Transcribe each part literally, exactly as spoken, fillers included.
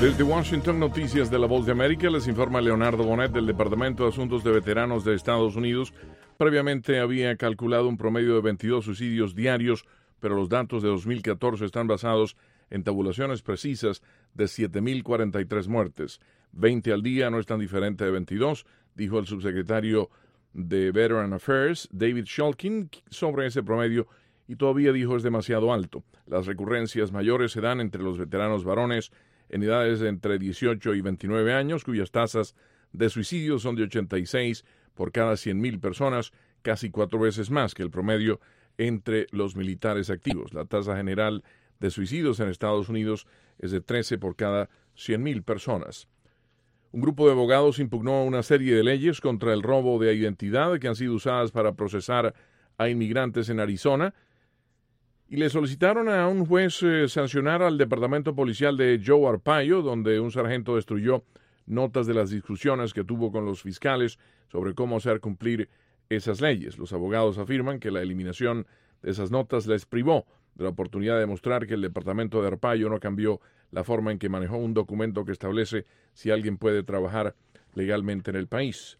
Desde Washington, Noticias de la Voz de América, les informa Leonardo Bonet del Departamento de Asuntos de Veteranos de Estados Unidos. Previamente había calculado un promedio de veintidós suicidios diarios, pero los datos de dos mil catorce están basados en tabulaciones precisas de siete mil cuarenta y tres muertes. veinte al día no es tan diferente de veintidós, dijo el subsecretario de Veteran Affairs, David Shulkin, sobre ese promedio, y todavía dijo es demasiado alto. Las recurrencias mayores se dan entre los veteranos varones en edades de entre dieciocho y veintinueve años, cuyas tasas de suicidio son de ochenta y seis por cada cien mil personas, casi cuatro veces más que el promedio entre los militares activos. La tasa general de suicidios en Estados Unidos es de trece por cada cien mil personas. Un grupo de abogados impugnó una serie de leyes contra el robo de identidad que han sido usadas para procesar a inmigrantes en Arizona, y le solicitaron a un juez eh, sancionar al departamento policial de Joe Arpaio, donde un sargento destruyó notas de las discusiones que tuvo con los fiscales sobre cómo hacer cumplir esas leyes. Los abogados afirman que la eliminación de esas notas les privó de la oportunidad de demostrar que el departamento de Arpaio no cambió la forma en que manejó un documento que establece si alguien puede trabajar legalmente en el país.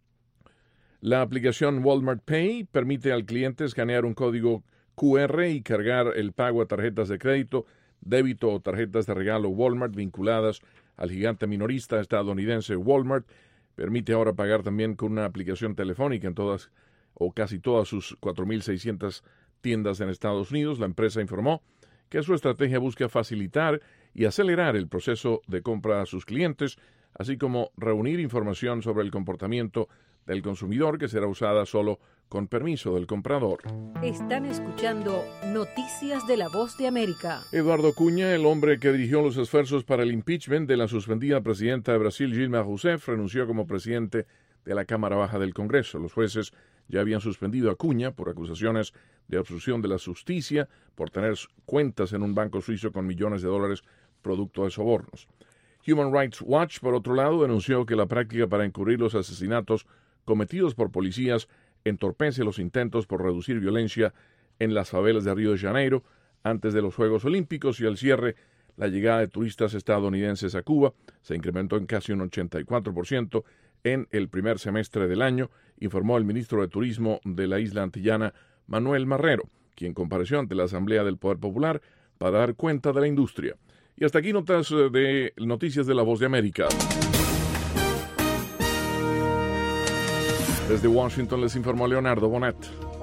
La aplicación Walmart Pay permite al cliente escanear un código Q R y cargar el pago a tarjetas de crédito, débito o tarjetas de regalo Walmart vinculadas al gigante minorista estadounidense Walmart. Permite ahora pagar también con una aplicación telefónica en todas o casi todas sus cuatro mil seiscientas tiendas en Estados Unidos. La empresa informó que su estrategia busca facilitar y acelerar el proceso de compra a sus clientes, así como reunir información sobre el comportamiento del consumidor que será usada solo con permiso del comprador. Están escuchando Noticias de la Voz de América. Eduardo Cunha, el hombre que dirigió los esfuerzos para el impeachment de la suspendida presidenta de Brasil, Dilma Rousseff, renunció como presidente de la Cámara Baja del Congreso. Los jueces ya habían suspendido a Cunha por acusaciones de obstrucción de la justicia por tener cuentas en un banco suizo con millones de dólares producto de sobornos. Human Rights Watch, por otro lado, denunció que la práctica para encubrir los asesinatos cometidos por policías entorpece los intentos por reducir violencia en las favelas de Río de Janeiro antes de los Juegos Olímpicos, y al cierre, la llegada de turistas estadounidenses a Cuba se incrementó en casi un ochenta y cuatro por ciento en el primer semestre del año, informó el ministro de Turismo de la isla antillana, Manuel Marrero, quien compareció ante la Asamblea del Poder Popular para dar cuenta de la industria. Y hasta aquí notas de Noticias de la Voz de América. Desde Washington les informó Leonardo Bonet.